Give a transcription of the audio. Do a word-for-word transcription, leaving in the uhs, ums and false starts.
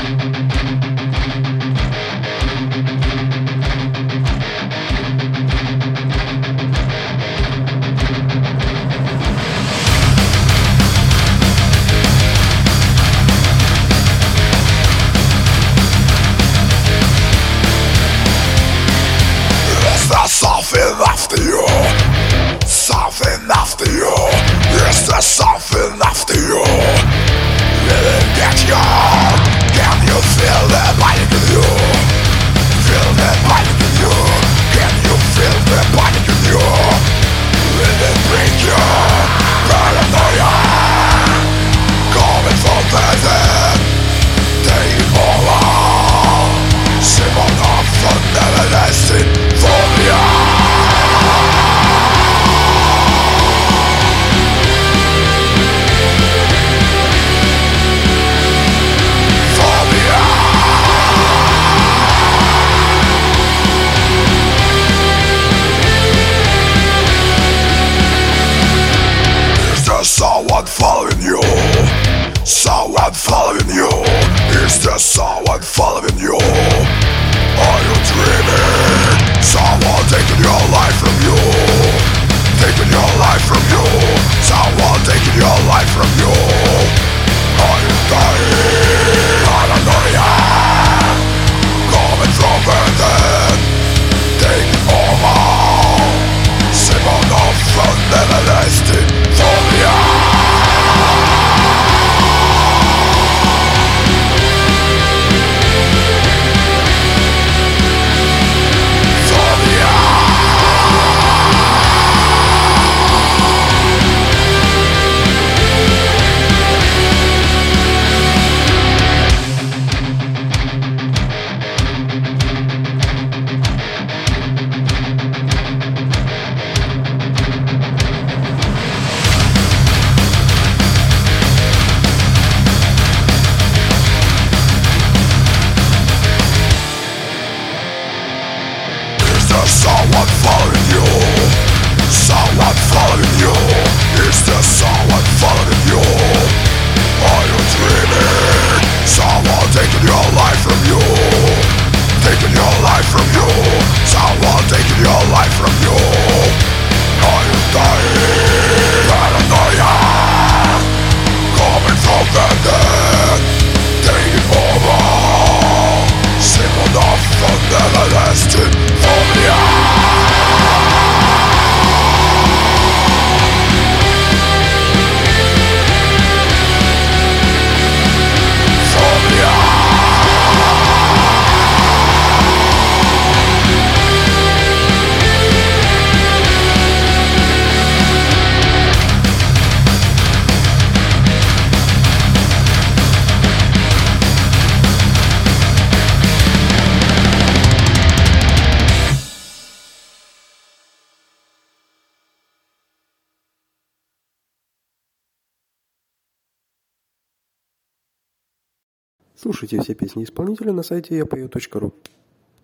Something after you, something after you. Is there something after you? Will it get you? Can you feel the panic in you? Feel the panic in you? Can you feel the panic in you? Will it break you? Paranoia coming from the dead. Taking over. Simon of the everlasting phobia. Someone following you, someone following you. Is there someone following you? Are you dreaming? Someone taking your life from you, taking your life from you. Someone taking your life from you. Are you dying? Paranoia coming from within, taking over. Simon of an everlasting phobia. Someone following you, someone following you. Is there someone following you? Are you dreaming? Someone taking your life from you, taking your life from you. Someone taking your life from you. Are you dying? Paranoia coming from the dead, taking over. Simon of an everlasting phobia. Слушайте все песни исполнителя на сайте я пою точка ру.